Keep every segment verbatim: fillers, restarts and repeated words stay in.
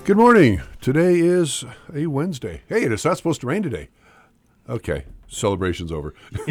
Good morning. Today is a Wednesday. Hey, it's not supposed to rain today. Okay, celebration's over.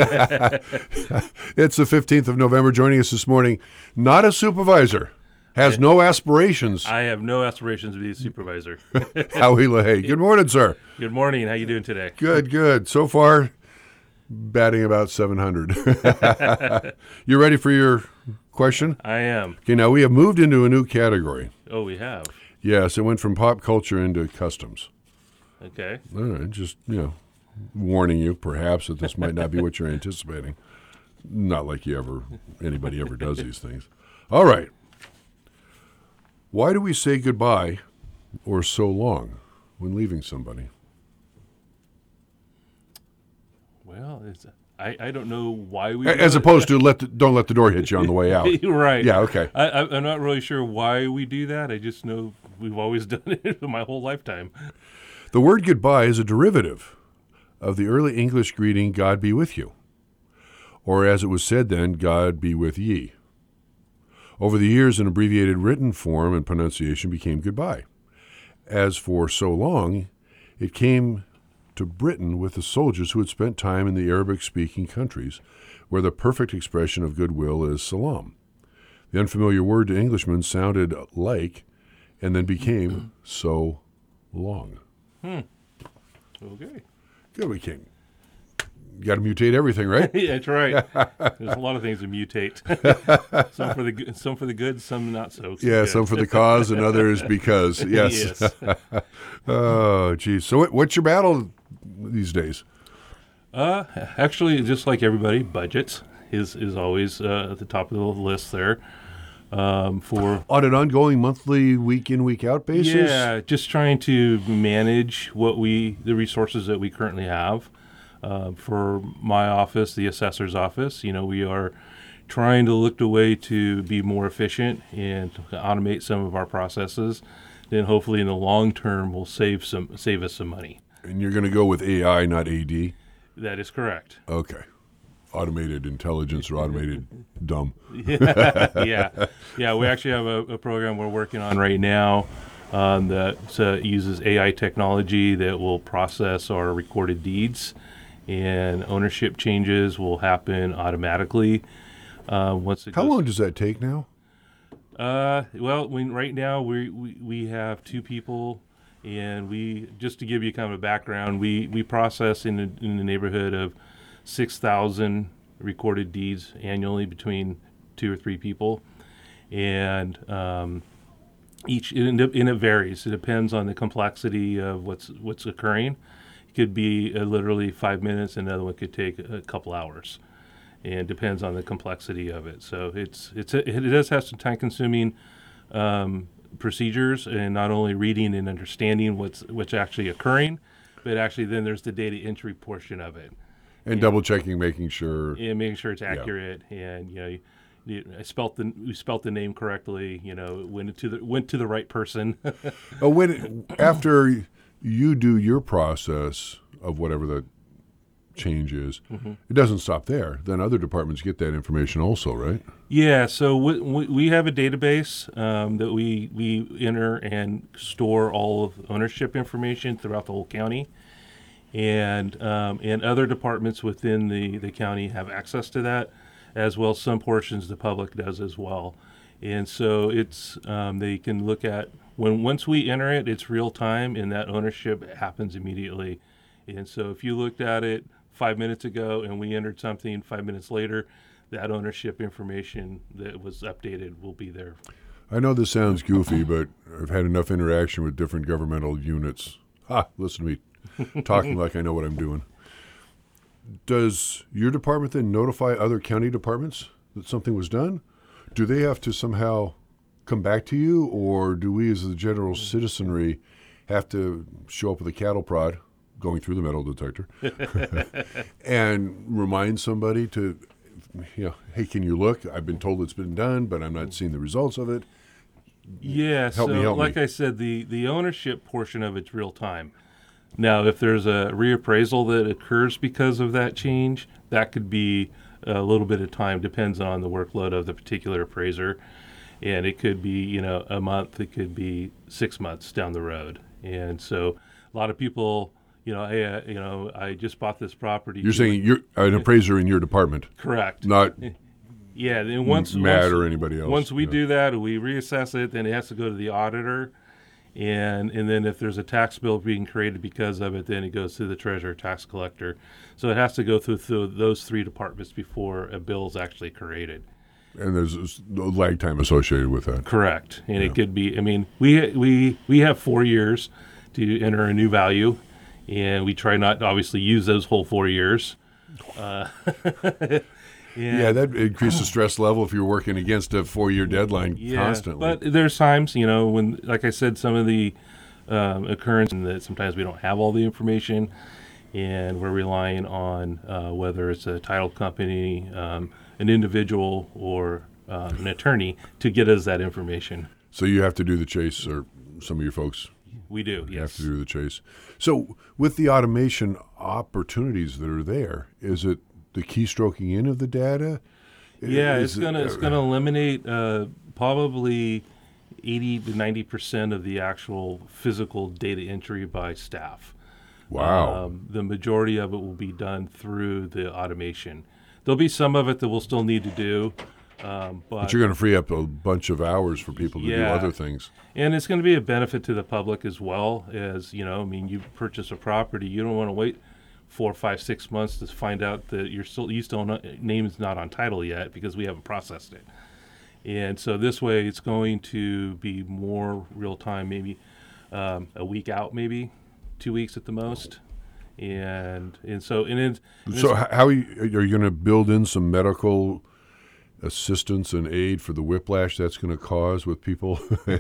It's the fifteenth of November. Joining us this morning, not a supervisor, has no aspirations. I have no aspirations to be a supervisor. Howie LaHaye. Good morning, sir. Good morning. How you doing today? Good, good. So far, batting about seven hundred. You ready for your question? I am. Okay, now we have moved into a new category. Oh, we have. Yes, it went from pop culture into customs. Okay. All right, just, you know, warning you perhaps that this might not be what you're anticipating. Not like you ever, anybody ever does these things. All right. Why do we say goodbye or so long when leaving somebody? Well, it's, I, I don't know why we... As opposed to let the, don't let the door hit you on the way out. Right. Yeah, okay. I, I, I'm not really sure why we do that. I just know we've always done it my whole lifetime. The word goodbye is a derivative of the early English greeting, God be with you. Or as it was said then, God be with ye. Over the years, an abbreviated written form and pronunciation became goodbye. As for so long, it came to Britain with the soldiers who had spent time in the Arabic-speaking countries, where the perfect expression of goodwill is salam. The unfamiliar word to Englishmen sounded like, and then became so long. Hmm. Okay. Good, we came. You got to mutate everything, right? Yeah, that's right. There's a lot of things to mutate. Some for the good, some for the good, some not so. Yeah, good. some for the cause and others because. Yes. Yes. Oh, geez. So, what, what's your battle these days? Uh, actually, just like everybody, budgets is is always uh, at the top of the list there. Um, for On an ongoing monthly, week in, week out basis? Yeah, just trying to manage what we the resources that we currently have. Uh, for my office, the assessor's office, you know, we are trying to look a way to be more efficient and to automate some of our processes. Then hopefully in the long term will save some save us some money. And you're going to go with A I, not A D? That is correct. Okay. Automated intelligence or automated dumb. yeah, yeah, yeah. We actually have a, a program we're working on right now um, that uh, uses A I technology that will process our recorded deeds, and ownership changes will happen automatically. Uh, once it How goes, long does that take now? Uh, well, we, right now we, we we have two people, and we just to give you kind of a background, we we process in the, in the neighborhood of six thousand recorded deeds annually between two or three people, and um, each and it, and it varies. It depends on the complexity of what's what's occurring. It could be uh, literally five minutes, and another one could take a couple hours, and depends on the complexity of it. So it's it's a, it does have some time-consuming um, procedures, and not only reading and understanding what's what's actually occurring, but actually then there's the data entry portion of it. And double checking, making sure. And making sure it's accurate, yeah. And you know, you, you, I spelt the we spelt the name correctly. You know, it went to the went to the right person. Oh, when after you do your process of whatever the change is, mm-hmm. It doesn't stop there. Then other departments get that information also, right? Yeah. So we we have a database um, that we we enter and store all of ownership information throughout the whole county. And um, and other departments within the, the county have access to that, as well as some portions the public does as well. And so it's um, they can look at when once we enter it, it's real time, and that ownership happens immediately. And so if you looked at it five minutes ago and we entered something five minutes later, that ownership information that was updated will be there. I know this sounds goofy, but I've had enough interaction with different governmental units. Ah, listen to me. Talking like I know what I'm doing. Does your department then notify other county departments that something was done? Do they have to somehow come back to you, or do we as the general citizenry have to show up with a cattle prod going through the metal detector and remind somebody to, you know, hey, can you look? I've been told it's been done, but I'm not seeing the results of it. Yeah, help so me, help like me. I said, the, the ownership portion of it's real time. Now, if there's a reappraisal that occurs because of that change, that could be a little bit of time, depends on the workload of the particular appraiser. and it could be, you know, a month, it could be six months down the road. And so a lot of people, you know, hey, uh, you know, I just bought this property. You're saying you're an appraiser in your department, correct? not yeah. And once Matt once, or anybody else. Once we yeah. do that, we reassess it. Then it has to go to the auditor, and and then if there's a tax bill being created because of it, then it goes to the treasurer, tax collector. So it has to go through, through those three departments before a bill is actually created. And there's no lag time associated with that. Correct. And Yeah. it could be, I mean, we we we have four years to enter a new value, and we try not to obviously use those whole four years. Uh, Yeah, that increases the stress level if you're working against a four-year deadline yeah, constantly. but there's times, you know, when, like I said, some of the um, occurrence and that sometimes we don't have all the information, and we're relying on uh, whether it's a title company, um, an individual, or uh, an attorney to get us that information. So you have to do the chase, or some of your folks We do, have yes. to do the chase. So with the automation opportunities that are there, is it the keystroking in of the data? Yeah, Is it's it- gonna it's gonna eliminate uh, probably eighty to ninety percent of the actual physical data entry by staff. Wow. Um, the majority of it will be done through the automation. There'll be some of it that we'll still need to do, um, but, But you're going to free up a bunch of hours for people to do Yeah. other things. and it's going to be a benefit to the public as well. As you know, I mean, you purchase a property, you don't want to wait four, five, six months to find out that you're still you still not, name is not on title yet because we haven't processed it. And so this way, it's going to be more real time, maybe um, a week out, maybe two weeks at the most. And and so and it, and So it's- h- how are you, are you going to build in some medical assistance and aid for the whiplash that's going to cause with people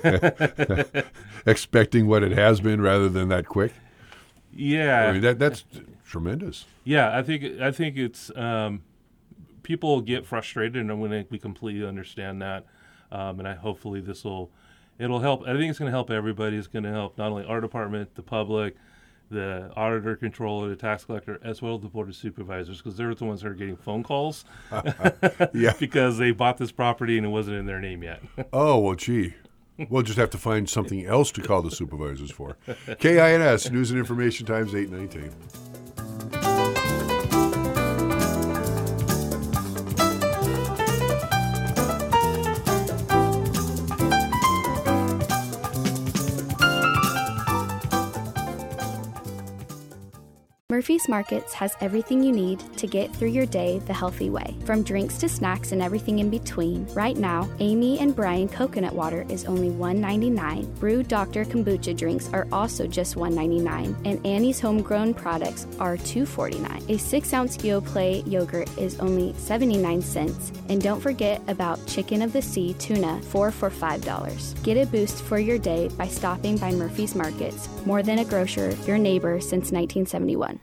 expecting what it has been rather than that quick? yeah, I mean, that that's tremendous. yeah. I think I think it's um, people get frustrated, and when they, we completely understand that, um, and I hopefully this will it'll help. I think it's going to help everybody. It's going to help not only our department, the public, the auditor, controller, the tax collector, as well as the board of supervisors, because they're the ones that are getting phone calls Yeah. because they bought this property and it wasn't in their name yet. Oh, well, gee. We'll just have to find something else to call the supervisors for. K I N S, News and Information Times, eight nineteen. Murphy's Markets has everything you need to get through your day the healthy way. From drinks to snacks and everything in between, right now, Amy and Brian coconut water is only one ninety-nine. Brew Doctor kombucha drinks are also just one ninety-nine, and Annie's homegrown products are two forty-nine. A six-ounce Yoplait yogurt is only seventy-nine cents, and don't forget about Chicken of the Sea tuna, four for five dollars. Get a boost for your day by stopping by Murphy's Markets. More than a grocer, your neighbor since nineteen seventy-one.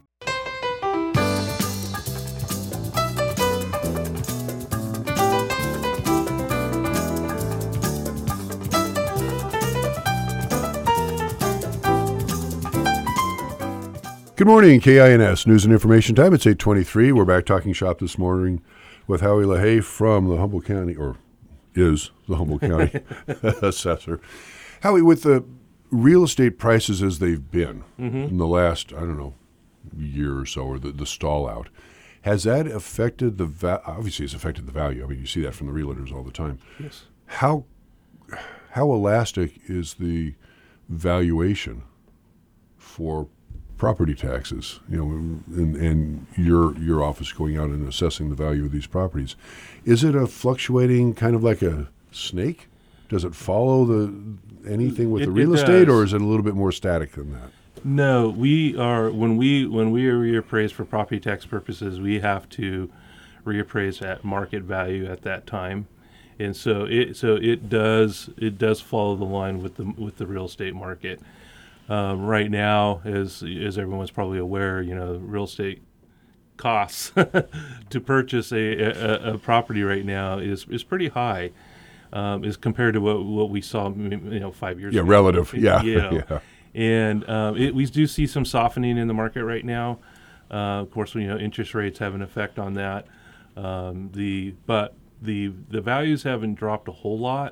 Good morning, K I N S, News and Information Time. It's eight twenty-three. We're back talking shop this morning with Howie LaHaye from the Humboldt County, or is the Humboldt County assessor. Howie, with the real estate prices as they've been in the last, I don't know, year or so, or the, the stall out, has that affected the, va- obviously it's affected the value. I mean, you see that from the realtors all the time. Yes. How, how elastic is the valuation for property taxes, you know, and, and your your office going out and assessing the value of these properties? Is it a fluctuating kind of like a snake? Does it follow the anything with It- the real it estate, does. or is it a little bit more static than that? No, we are when we when we are reappraised for property tax purposes, we have to reappraise at market value at that time, and so it so it does it does follow the line with the with the real estate market. Um, right now, as as everyone's probably aware, you know, real estate costs to purchase a, a, a property right now is is pretty high, um, as compared to what what we saw, you know, five years Yeah, ago. relative. Yeah, You know. yeah. And um, it, we do see some softening in the market right now. Uh, of course, you know, interest rates have an effect on that. Um, the but the the values haven't dropped a whole lot,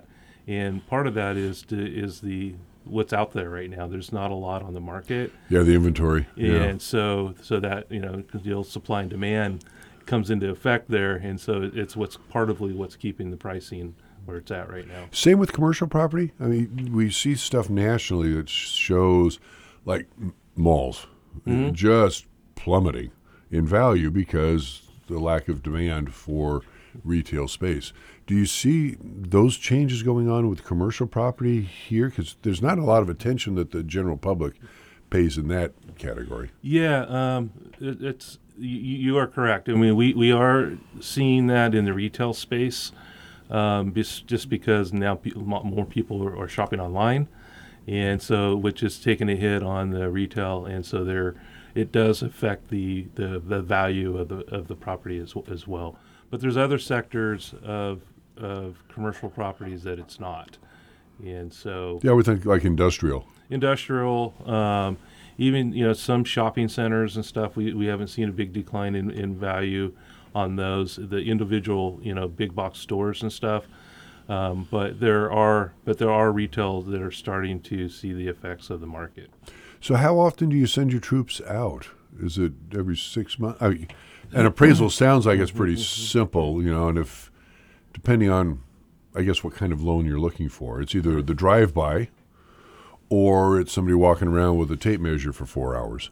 and part of that is to, is the what's out there right now. There's not a lot on the market. Yeah, the inventory. And yeah. so so that, you know, you know, supply and demand comes into effect there, and so it's what's part of what's keeping the pricing where it's at right now. Same with commercial property. I mean, we see stuff nationally that shows like malls Mm-hmm. just plummeting in value because the lack of demand for retail space. Do you see those changes going on with commercial property here? Because there's not a lot of attention that the general public pays in that category. Yeah, um, it, it's you, you are correct. I mean, we, we are seeing that in the retail space, um, just, just because now pe- more people are, are shopping online, and so which is taking a hit on the retail, and so there it does affect the, the, the value of the of the property as as well. But there's other sectors of of commercial properties that it's not, and so Yeah, we think like industrial. industrial, um, even you know some shopping centers and stuff. We, we haven't seen a big decline in, in value on those. The individual you know big box stores and stuff, um, but there are but there are retail that are starting to see the effects of the market. So how often do you send your troops out? Is it every six months? I mean, an appraisal sounds like it's pretty simple, you know, and if, depending on, I guess, what kind of loan you're looking for, it's either the drive-by or it's somebody walking around with a tape measure for four hours.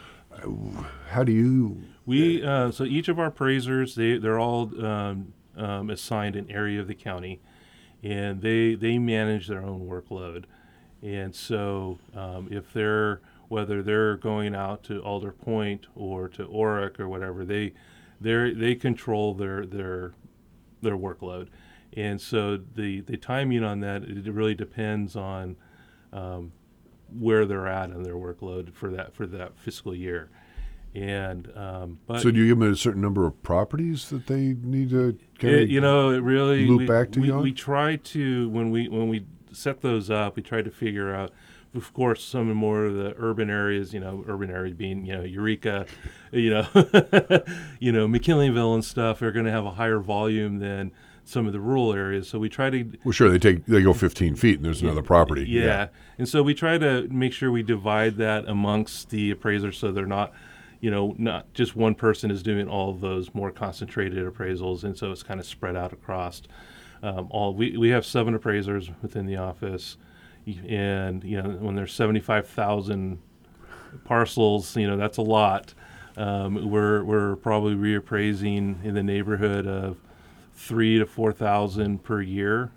How do you... We uh, so each of our appraisers, they they're all um, um, assigned an area of the county, and they they manage their own workload. And so um, if they're whether they're going out to Alder Point or to Oric or whatever, they they they control their their their workload. And so the the timing on that, it really depends on um, where they're at in their workload for that for that fiscal year. And um, but So do you give them a certain number of properties that they need to kind it, of you know it really loop we, back to we, you on? we try to when we when we set those up, we try to figure out, of course, some more of the urban areas, you know, urban areas being, you know, Eureka, you know, you know, McKinleyville and stuff are going to have a higher volume than some of the rural areas. So we try to, Well, sure, they take they go fifteen feet and there's another property. yeah. And so we try to make sure we divide that amongst the appraisers so they're not, you know, not just one person is doing all of those more concentrated appraisals. And so it's kind of spread out across um, all. We, we have seven appraisers within the office. And, you know, when there's seventy-five thousand parcels, you know, that's a lot. Um, we're we're probably reappraising in the neighborhood of three to four thousand per year,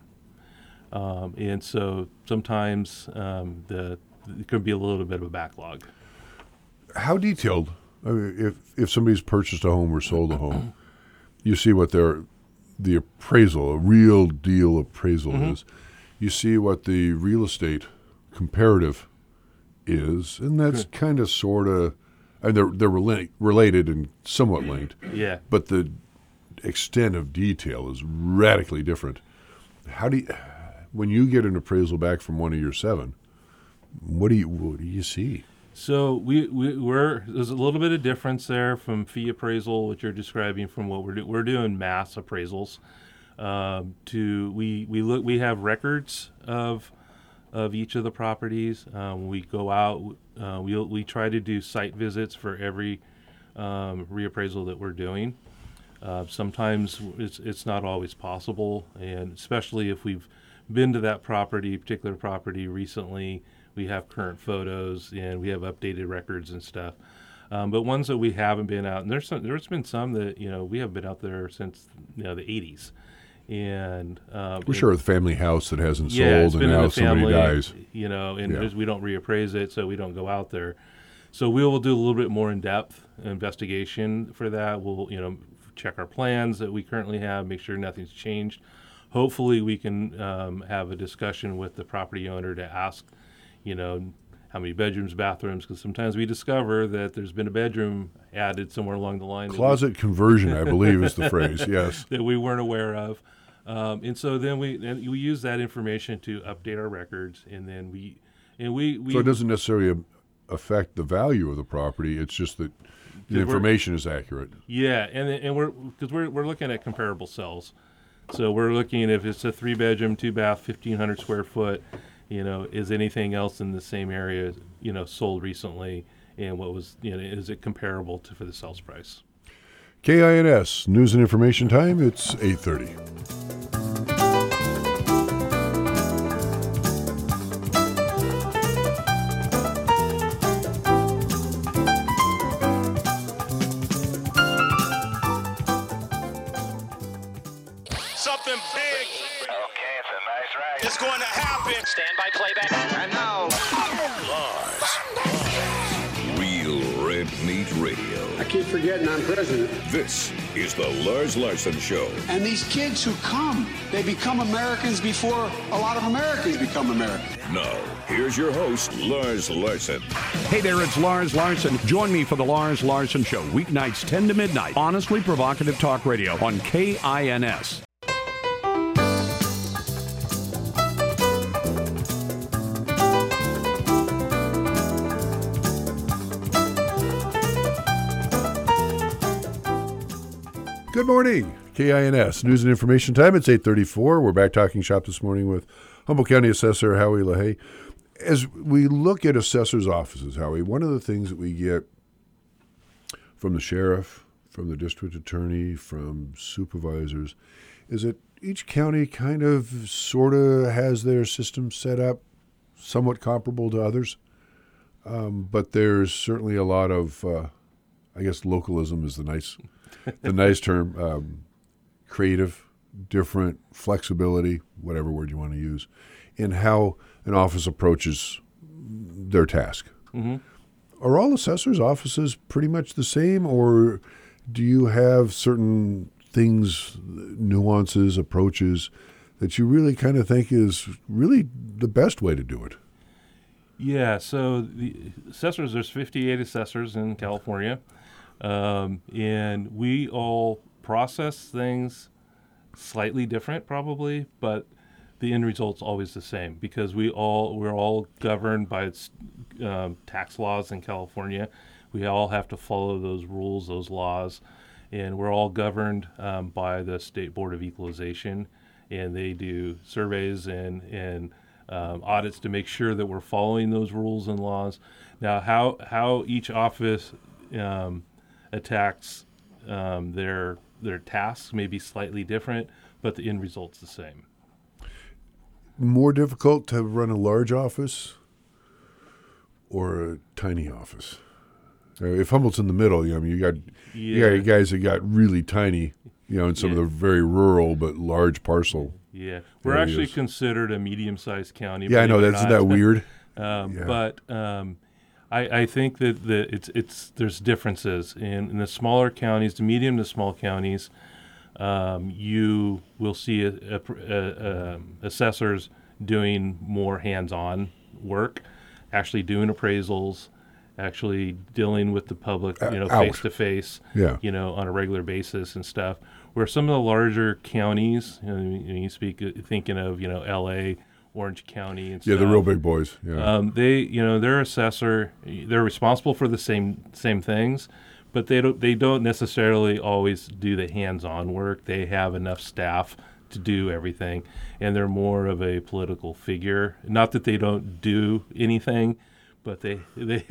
um, and so sometimes um, the it could be a little bit of a backlog. How detailed? I mean, if if somebody's purchased a home or sold a home, you see what their the appraisal, a real deal appraisal Mm-hmm. is. You see what the real estate comparative is, and that's kind of sort of, and they're they're rela- related and somewhat linked, Yeah. but the extent of detail is radically different. How do you, when you get an appraisal back from one of your seven, what do you what do you see? So we, we we're there's a little bit of difference there from fee appraisal, what you're describing, from what we're doing. We're doing mass appraisals. Um, to we we look we have records of of each of the properties. Um, we go out. Uh, we we try to do site visits for every um, reappraisal that we're doing. Uh, sometimes it's it's not always possible, and especially if we've been to that property, particular property recently, we have current photos and we have updated records and stuff. Um, but ones that we haven't been out, and there's some, there's been some that you know we have been out there since you know the eighties. And um, We're sure the family house that hasn't yeah, it's sold been and in now the family, somebody dies. you know, and Yeah. there's- we don't reappraise it, so we don't go out there. So we will do a little bit more in-depth investigation for that. We'll, you know, check our plans that we currently have, make sure nothing's changed. Hopefully, we can um, have a discussion with the property owner to ask, you know, how many bedrooms, bathrooms, because sometimes we discover that there's been a bedroom added somewhere along the line. that we- Closet conversion, I believe, is the phrase. Yes. that we weren't aware of. Um, and so then we and we use that information to update our records, and then we and we, we So it doesn't necessarily affect the value of the property. It's just that the we're- information is accurate. yeah, and and we're because we're we're looking at comparable sales, So we're looking, if it's a three bedroom, two bath, fifteen hundred square foot, you know, is anything else in the same area, you know, sold recently, and what was, you know, is it comparable to for the sales price? K I N S, News and Information Time, it's eight thirty. Something big. Okay, it's a nice ride. It's going to happen. Stand by playback. And now, Lars. Real Red Meat Radio. I keep forgetting I'm president. This is the Lars Larson Show. And these kids who come, they become Americans before a lot of Americans become Americans. Now, here's your host, Lars Larson. Hey there, it's Lars Larson. Join me for the Lars Larson Show, weeknights ten to midnight. Honestly provocative talk radio on K I N S. Good morning, K I N S, News and Information Time. It's eight thirty-four. We're back talking shop this morning with Humboldt County Assessor Howie LaHaye. As we look at assessors' offices, Howie, one of the things that we get from the sheriff, from the district attorney, from supervisors, is that each county kind of sort of has their system set up somewhat comparable to others. Um, but there's certainly a lot of, uh, I guess localism is the nice the nice term, um, creative, different, flexibility, whatever word you want to use, in how an office approaches their task. Mm-hmm. Are all assessors' offices pretty much the same, or do you have certain things, nuances, approaches that you really kind of think is really the best way to do it? Yeah, so the assessors, there's fifty-eight assessors in California. Um, and we all process things slightly different probably, but the end result's always the same because we all, we're all governed by its, um, tax laws in California. We all have to follow those rules, those laws, and we're all governed um, by the State Board of Equalization, and they do surveys and, and um, audits to make sure that we're following those rules and laws. Now, how, how each office um, attacks um, their their tasks may be slightly different, but the end result's the same. More difficult to run a large office or a tiny office? Uh, If Humboldt's in the middle, you know, I mean, you got Yeah. you got guys that got really tiny, you know, in some Yeah. of the very rural but large parcel. Yeah, we're There it actually is. considered a medium-sized county. Yeah, I know. believe it or That's not. that weird. Um, Yeah. But um, I, I think that the, it's it's there's differences in, in the smaller counties, the medium to small counties. Um, you will see a, a, a, um, assessors doing more hands-on work, actually doing appraisals, actually dealing with the public, you know, Out. face to face, Yeah. you know, on a regular basis and stuff. Where some of the larger counties, you know, you speak thinking of, you know, L A, Orange County, and Yeah, stuff. the real big boys. Yeah. Um, they, you know, their assessor, they're responsible for the same same things, but they don't they don't necessarily always do the hands-on work. They have enough staff to do everything, and they're more of a political figure. Not that they don't do anything, but they they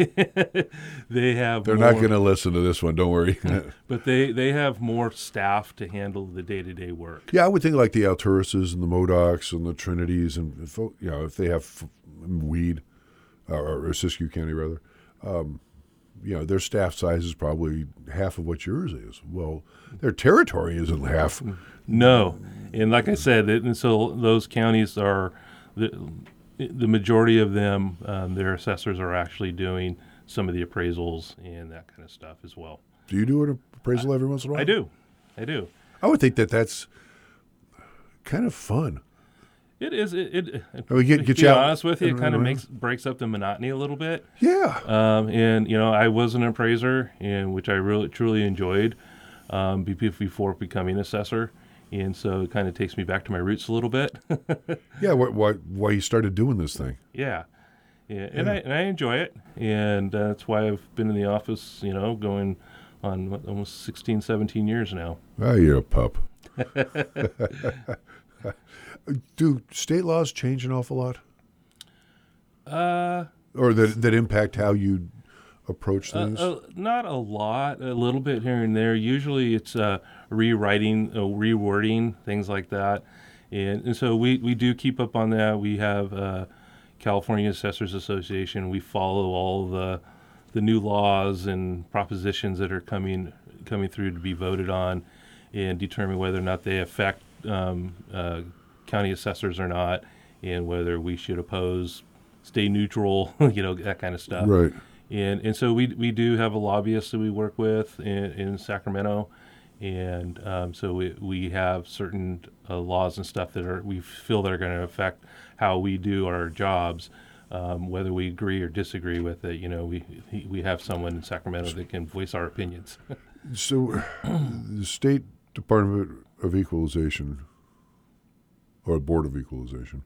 they have. They're more, not going to listen to this one. Don't worry. But they they have more staff to handle the day-to-day work. Yeah, I would think like the Alturises and the Modocs and the Trinities, and if, you know, if they have f- weed, or, or Siskiyou County rather, um, you know, their staff size is probably half of what yours is. Well, their territory isn't half. No, and like I said, it, and so those counties are the the majority of them. Um, their assessors are actually doing some of the appraisals and that kind of stuff as well. Do you do an appraisal every once in a while? I do, I do. I would think that that's kind of fun. It is. It. it I mean, get- to get be you out honest with you, it and kind of run makes breaks up the monotony a little bit. Yeah. Um, and you know, I was an appraiser, and which I really truly enjoyed um, be- before becoming assessor, and so it kind of takes me back to my roots a little bit. Yeah. Why, why, why you started doing this thing? Yeah. Yeah, and I and I enjoy it, and uh, that's why I've been in the office, you know, going on what, almost sixteen, seventeen years now. Ah, you're a pup. Do state laws change an awful lot? Uh, or that that impact how you approach uh, things? uh, not a lot, a little bit here and there. Usually it's uh, rewriting, uh, rewording, things like that. And, and so we, we do keep up on that. We have uh, California Assessors Association. We follow all the the new laws and propositions that are coming coming through to be voted on, and determine whether or not they affect um, uh, county assessors or not, and whether we should oppose, stay neutral, you know, that kind of stuff. Right. And and so we we do have a lobbyist that we work with in, in Sacramento, and um, so we we have certain uh, laws and stuff that are we feel that are going to affect how we do our jobs, um, whether we agree or disagree with it. You know, we we have someone in Sacramento that can voice our opinions. So, the State Department of Equalization, or Board of Equalization,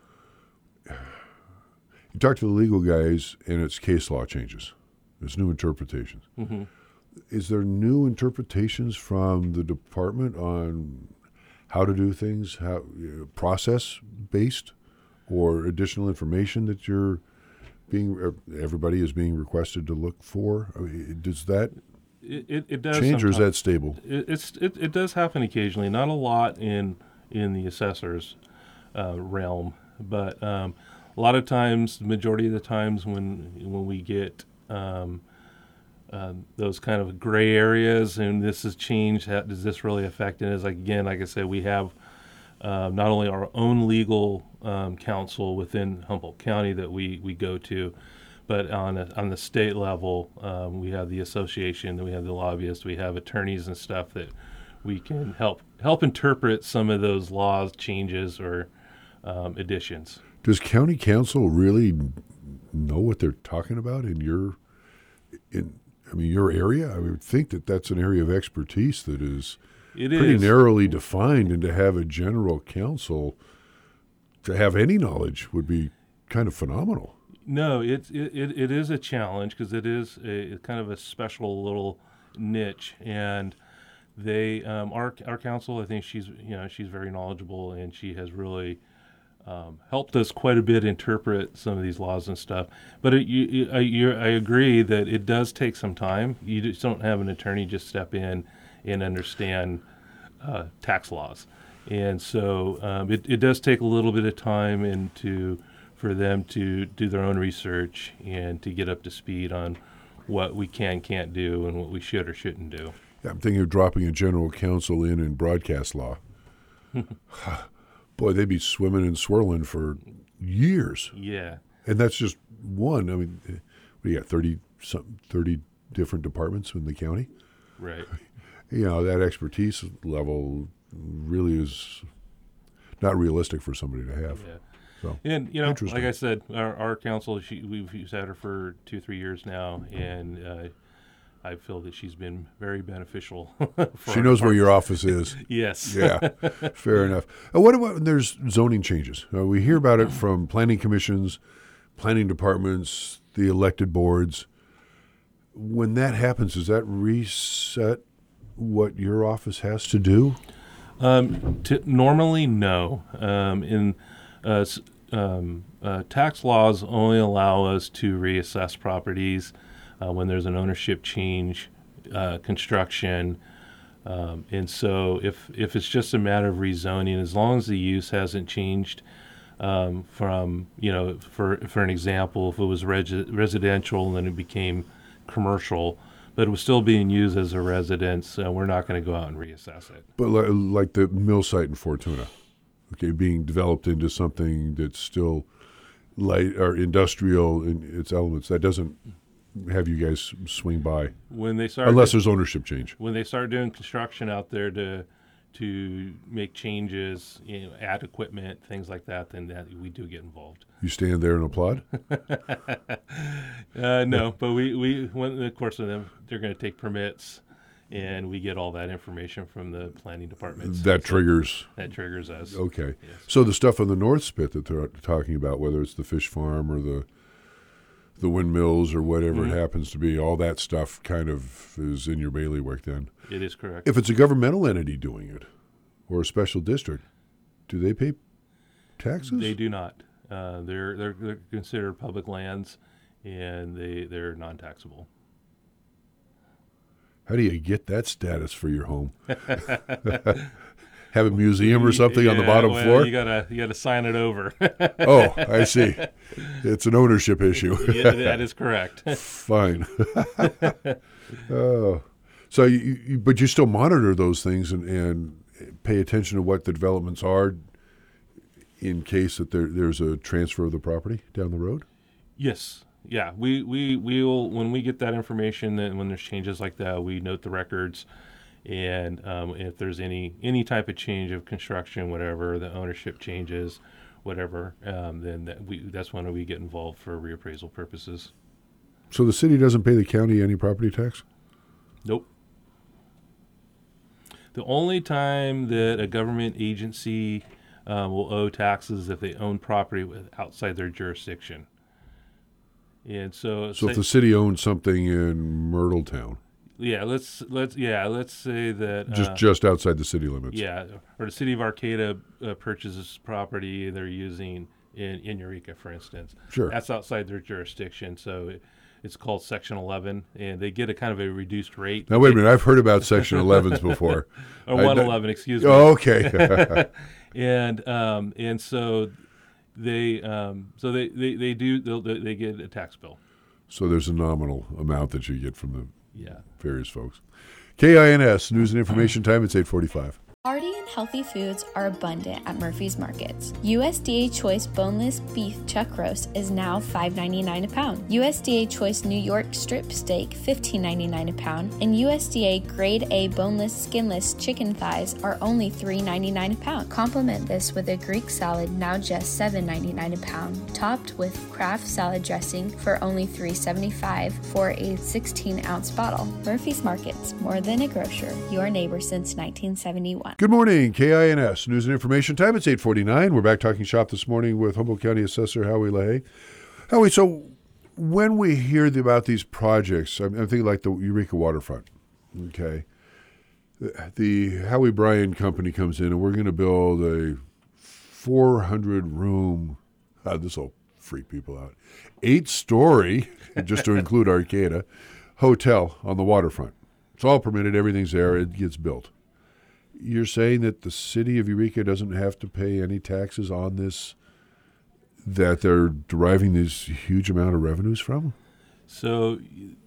you talk to the legal guys, and it's case law changes. There's new interpretations. Mm-hmm. Is there new interpretations from the department on how to do things, how uh, process based, or additional information that you're being uh, everybody is being requested to look for? I mean, does that It, it, it does change, or is sometimes. that stable? It, it's it, it does happen occasionally, not a lot in in the assessor's uh, realm, but um, a lot of times, the majority of the times when when we get um, uh, those kind of gray areas, and this has changed, how, does this really affect it? Is like again, like I said, we have uh, not only our own legal um, counsel within Humboldt County that we, we go to, but on a, on the state level, um, we have the association, we have the lobbyists, we have attorneys and stuff that we can help help interpret some of those laws changes or um, additions. Does county council really know what they're talking about in your, in I mean your area? I would think that that's an area of expertise that is It pretty is. narrowly defined, and to have a general counsel to have any knowledge would be kind of phenomenal. No, it's it, it, it is a challenge because it is a kind of a special little niche, and they um, our our counsel, I think she's you know she's very knowledgeable, and she has really um, helped us quite a bit interpret some of these laws and stuff. But it, you, you, I, you're, I agree that it does take some time. You just don't have an attorney just step in and understand uh, tax laws, and so um, it it does take a little bit of time and to. for them to do their own research and to get up to speed on what we can, can't do and what we should or shouldn't do. Yeah, I'm thinking of dropping a general counsel in in broadcast law. Boy, they'd be swimming and swirling for years. Yeah. And that's just one. I mean, what do you got, thirty, some, thirty different departments in the county? Right. You know, that expertise level really is not realistic for somebody to have. Yeah. So, and, you know, interesting. like I said, our, our counsel, she, we've used her for two, three years now, and uh, I feel that she's been very beneficial. for She our knows where department. your office is. Yes. Yeah, fair enough. Uh, what about when there's zoning changes? Uh, we hear about it from planning commissions, planning departments, the elected boards. When that happens, does that reset what your office has to do? Um, t- normally, no. Um, in uh, s- um, uh, tax laws only allow us to reassess properties uh, when there's an ownership change, uh, construction, um, and so if if it's just a matter of rezoning, as long as the use hasn't changed um, from you know, for for an example, if it was regi- residential and then it became commercial, but it was still being used as a residence, uh, we're not going to go out and reassess it. But li- like the mill site in Fortuna, okay, being developed into something that's still light or industrial in its elements, that doesn't have you guys swing by When they start unless there's ownership change. when they start doing construction out there to to make changes, you know, add equipment, things like that, then that we do get involved. You stand there and applaud? Uh, no, but we we when of course of them they're going to take permits, and we get all that information from the planning departments. That So triggers. that triggers us. Okay. Yes. So the stuff on the North Spit that they're talking about, whether it's the fish farm or the the windmills or whatever Mhm. it happens to be, all that stuff kind of is in your bailiwick then. It is correct. If it's a governmental entity doing it, or a special district, do they pay taxes? They do not. Uh, they're, they're they're considered public lands, and they they're non-taxable. How do you get that status for your home? Have a museum or something yeah, on the bottom well, floor? You gotta you gotta sign it over. Oh, I see. It's an ownership issue. Yeah, that is correct. Fine. Oh, so you, you, but you still monitor those things and, and pay attention to what the developments are in case that there, there's a transfer of the property down the road? Yes. Yeah. We we will when we get that information, that when there's changes like that, we note the records. And um, if there's any any type of change of construction, whatever, the ownership changes, whatever, um, then that we that's when we get involved for reappraisal purposes. So the city doesn't pay the county any property tax? Nope. The only time that a government agency uh, will owe taxes if they own property with, outside their jurisdiction. And so, So say, if the city owns something in Myrtletown, yeah, let's let's yeah, let's say that just uh, just outside the city limits. yeah, or the city of Arcata uh, purchases property they're using in, in Eureka, for instance. Sure. That's outside their jurisdiction, so it, it's called Section eleven, and they get a kind of a reduced rate. Now wait a minute, I've heard about Section elevens before. Or I- one eleven, excuse me. Oh, okay. and um, and so they um, so they, they, they do they'll, they get a tax bill. So there's a nominal amount that you get from the Yeah. various folks. K I N S, News and Information Time, it's eight forty-five. Hearty and healthy foods are abundant at Murphy's Markets. U S D A Choice Boneless Beef Chuck Roast is now five ninety-nine a pound. U S D A Choice New York Strip Steak fifteen ninety-nine a pound, and U S D A Grade A Boneless Skinless Chicken Thighs are only three ninety-nine a pound. Complement this with a Greek salad, now just seven ninety-nine a pound, topped with Kraft salad dressing for only three seventy-five for a sixteen ounce bottle. Murphy's Markets, more than a grocer, your neighbor since nineteen seventy-one. Good morning, K I N S, News and Information Time. It's eight forty-nine. We're back talking shop this morning with Humboldt County Assessor Howie LaHaye. Howie, so when we hear the, about these projects, I'm, I'm thinking like the Eureka Waterfront, okay? The, the Howie Bryan Company comes in and we're going to build a four hundred room, uh, this will freak people out, eight-story, just to include Arcata, hotel on the waterfront. It's all permitted. Everything's there. It gets built. You're saying that the city of Eureka doesn't have to pay any taxes on this, that they're deriving this huge amount of revenues from? So,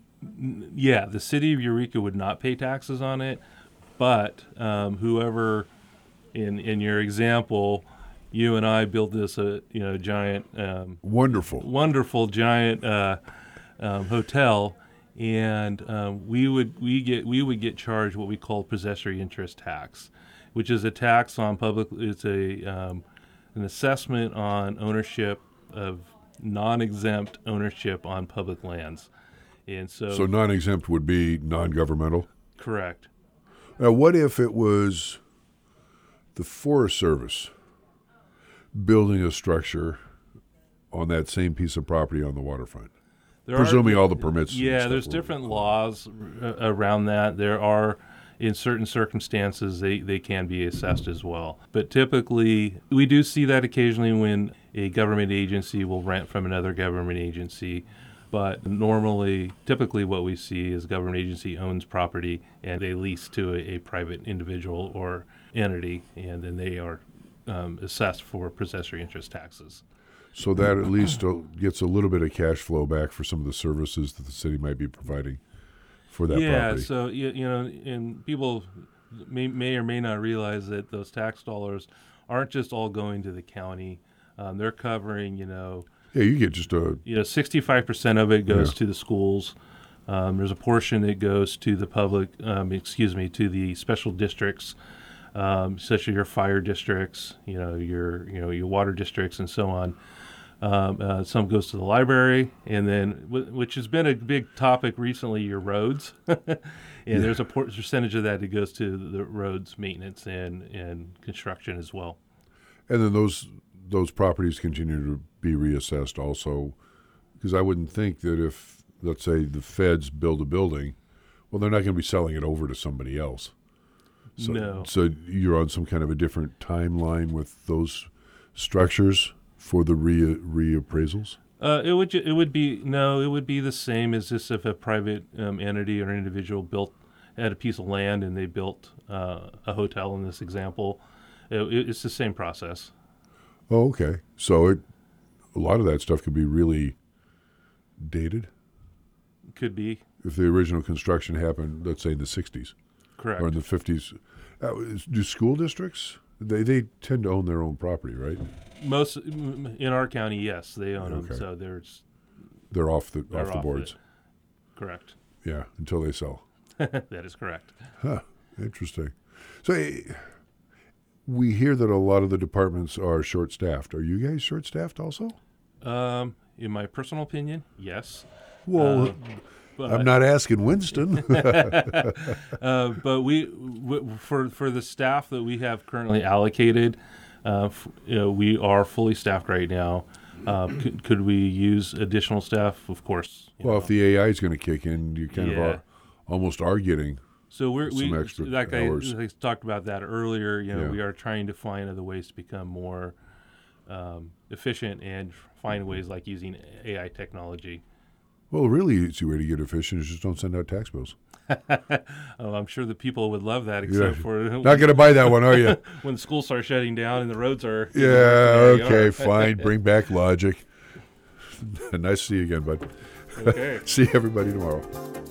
n- yeah, the city of Eureka would not pay taxes on it, but um, whoever, in in your example, you and I built this a you know giant, um, Wonderful. wonderful giant uh, um, hotel. And um, we would we get we would get charged what we call possessory interest tax, which is a tax on public. It's a um, an assessment on ownership of non-exempt ownership on public lands, and so So non-exempt would be non-governmental? correct. Now, what if it was the Forest Service building a structure on that same piece of property on the waterfront? There Presuming are, all the permits. and Yeah, stuff there's were- different laws r- around that. There are, in certain circumstances, they, they can be assessed as well. But typically, we do see that occasionally when a government agency will rent from another government agency. But normally, typically what we see is government agency owns property and they lease to a, a private individual or entity, and then they are um, assessed for possessory interest taxes. So that at least uh, gets a little bit of cash flow back for some of the services that the city might be providing for that yeah, property. so you, you know, and people may, may or may not realize that those tax dollars aren't just all going to the county. Um, they're covering, you know, Yeah, you get just a you know, sixty-five percent of it goes Yeah. to the schools. Um, there's a portion that goes to the public, um, excuse me, to the special districts, um, such as your fire districts, you know, your you know your water districts, and so on. Um, uh, some goes to the library, and then w- which has been a big topic recently, your roads. and Yeah. there's a por- percentage of that that goes to the roads maintenance and, and construction as well. And then those those properties continue to be reassessed also, because I wouldn't think that if, let's say, the feds build a building, well, they're not going to be selling it over to somebody else. So, No. So you're on some kind of a different timeline with those structures for the re reappraisals? Uh, it would ju- it would be no, it would be the same as this if a private um, entity or individual built had a piece of land and they built uh, a hotel in this example. It, it's the same process. Oh, okay. So it a lot of that stuff could be really dated Could be if the original construction happened, let's say in the sixties correct. or in the fifties. Uh, is- do school districts they they tend to own their own property, right? Most m- in our county, yes, they own Okay. them, so there's They're off the they're off the off boards. it. Correct. Yeah, until they sell. That is correct. Huh. Interesting. So eh, we hear that a lot of the departments are short-staffed. Are you guys short-staffed also? Um, in my personal opinion, yes. Well, Uh, but, I'm not asking Winston. uh, but we, w- for for the staff that we have currently allocated, uh, f- you know, we are fully staffed right now. Uh, could, could we use additional staff? Of course. you Well, know. if the A I is going to kick in, you kind of Yeah. are, almost are getting. So we're we some extra like I, hours. like I talked about that earlier. You know, Yeah. we are trying to find other ways to become more um, efficient and find ways like using A I technology. Well, really easy way to get efficient is just don't send out tax bills. Oh, I'm sure the people would love that, except Yeah. for Not going to buy that one, are you? when schools start shutting down and the roads are. Yeah, There you okay, are. fine. Bring back logic. Nice to see you again, bud. Okay. See everybody tomorrow.